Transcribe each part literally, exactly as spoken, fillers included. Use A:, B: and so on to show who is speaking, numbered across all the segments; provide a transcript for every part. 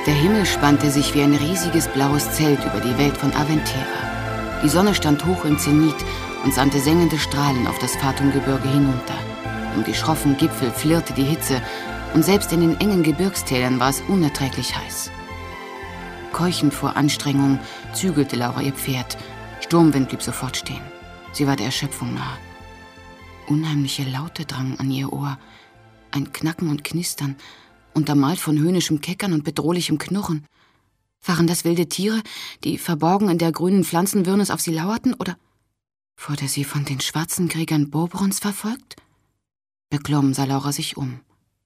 A: Der Himmel spannte sich wie ein riesiges blaues Zelt über die Welt von Aventera. Die Sonne stand hoch im Zenit und sandte sengende Strahlen auf das Fatumgebirge hinunter. Um die schroffen Gipfel flirrte die Hitze und selbst in den engen Gebirgstälern war es unerträglich heiß. Keuchend vor Anstrengung zügelte Laura ihr Pferd. Sturmwind blieb sofort stehen. Sie war der Erschöpfung nahe. Unheimliche Laute drangen an ihr Ohr. Ein Knacken und Knistern, untermalt von höhnischem Keckern und bedrohlichem Knurren. Waren das wilde Tiere, die verborgen in der grünen Pflanzenwirrnis auf sie lauerten, oder wurde sie von den schwarzen Kriegern Bobrons verfolgt? Beklommen sah Laura sich um.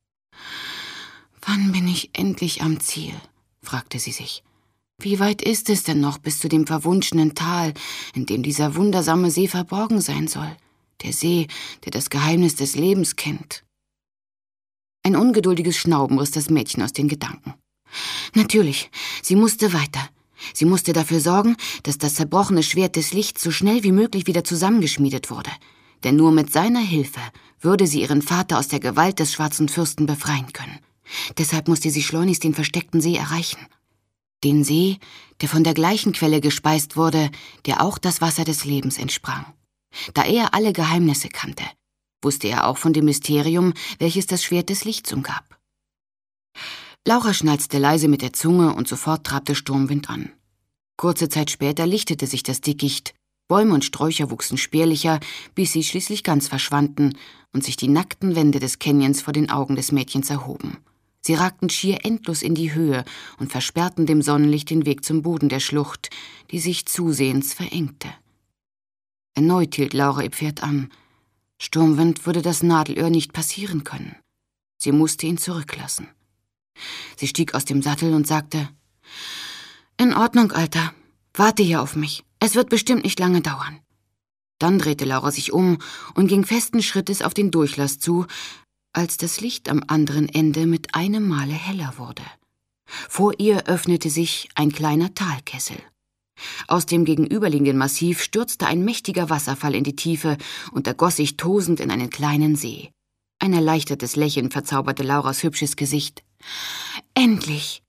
A: »Wann bin ich endlich am Ziel?« fragte sie sich. »Wie weit ist es denn noch bis zu dem verwunschenen Tal, in dem dieser wundersame See verborgen sein soll? Der See, der das Geheimnis des Lebens kennt.« Ein ungeduldiges Schnauben riss das Mädchen aus den Gedanken. Natürlich, sie musste weiter. Sie musste dafür sorgen, dass das zerbrochene Schwert des Lichts so schnell wie möglich wieder zusammengeschmiedet wurde. Denn nur mit seiner Hilfe würde sie ihren Vater aus der Gewalt des schwarzen Fürsten befreien können. Deshalb musste sie schleunigst den versteckten See erreichen. Den See, der von der gleichen Quelle gespeist wurde, der auch das Wasser des Lebens entsprang. Da er alle Geheimnisse kannte, wusste er auch von dem Mysterium, welches das Schwert des Lichts umgab. Laura schnalzte leise mit der Zunge und sofort trabte Sturmwind an. Kurze Zeit später lichtete sich das Dickicht, Bäume und Sträucher wuchsen spärlicher, bis sie schließlich ganz verschwanden und sich die nackten Wände des Canyons vor den Augen des Mädchens erhoben. Sie ragten schier endlos in die Höhe und versperrten dem Sonnenlicht den Weg zum Boden der Schlucht, die sich zusehends verengte. Erneut hielt Laura ihr Pferd an. Sturmwind würde das Nadelöhr nicht passieren können. Sie musste ihn zurücklassen. Sie stieg aus dem Sattel und sagte, »In Ordnung, Alter. Warte hier auf mich. Es wird bestimmt nicht lange dauern.« Dann drehte Laura sich um und ging festen Schrittes auf den Durchlass zu, als das Licht am anderen Ende mit einem Male heller wurde. Vor ihr öffnete sich ein kleiner Talkessel. Aus dem gegenüberliegenden Massiv stürzte ein mächtiger Wasserfall in die Tiefe und ergoss sich tosend in einen kleinen See. Ein erleichtertes Lächeln verzauberte Lauras hübsches Gesicht. »Endlich!«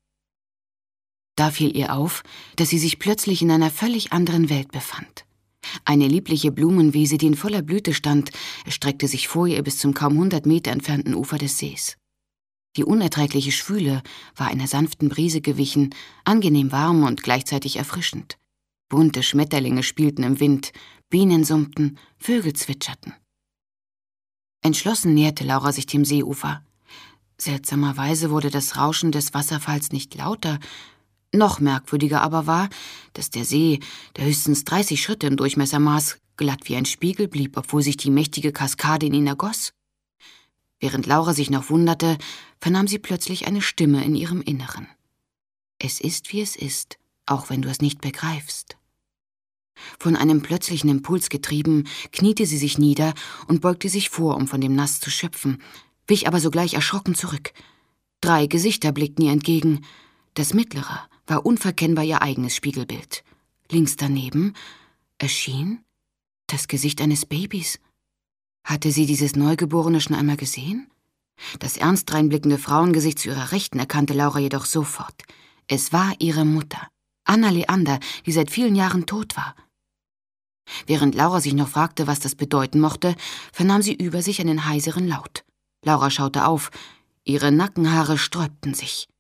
A: Da fiel ihr auf, dass sie sich plötzlich in einer völlig anderen Welt befand. Eine liebliche Blumenwiese, die in voller Blüte stand, erstreckte sich vor ihr bis zum kaum hundert Meter entfernten Ufer des Sees. Die unerträgliche Schwüle war einer sanften Brise gewichen, angenehm warm und gleichzeitig erfrischend. Bunte Schmetterlinge spielten im Wind, Bienen summten, Vögel zwitscherten. Entschlossen näherte Laura sich dem Seeufer. Seltsamerweise wurde das Rauschen des Wasserfalls nicht lauter. Noch merkwürdiger aber war, dass der See, der höchstens dreißig Schritte im Durchmesser maß, glatt wie ein Spiegel blieb, obwohl sich die mächtige Kaskade in ihn ergoss. Während Laura sich noch wunderte, vernahm sie plötzlich eine Stimme in ihrem Inneren. »Es ist, wie es ist, auch wenn du es nicht begreifst.« Von einem plötzlichen Impuls getrieben, kniete sie sich nieder und beugte sich vor, um von dem Nass zu schöpfen, wich aber sogleich erschrocken zurück. Drei Gesichter blickten ihr entgegen. Das mittlere war unverkennbar ihr eigenes Spiegelbild. Links daneben erschien das Gesicht eines Babys. Hatte sie dieses Neugeborene schon einmal gesehen? Das ernst dreinblickende Frauengesicht zu ihrer Rechten erkannte Laura jedoch sofort. Es war ihre Mutter, Anna Leander, die seit vielen Jahren tot war. Während Laura sich noch fragte, was das bedeuten mochte, vernahm sie über sich einen heiseren Laut. Laura schaute auf, ihre Nackenhaare sträubten sich.